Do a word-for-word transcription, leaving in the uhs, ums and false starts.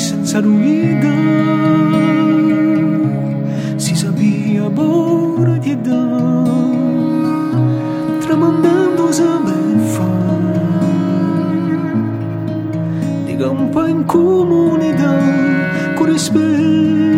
senza ruida, si sabia bora di da, tramandando saber fare, di campa in comunità, con rispetto.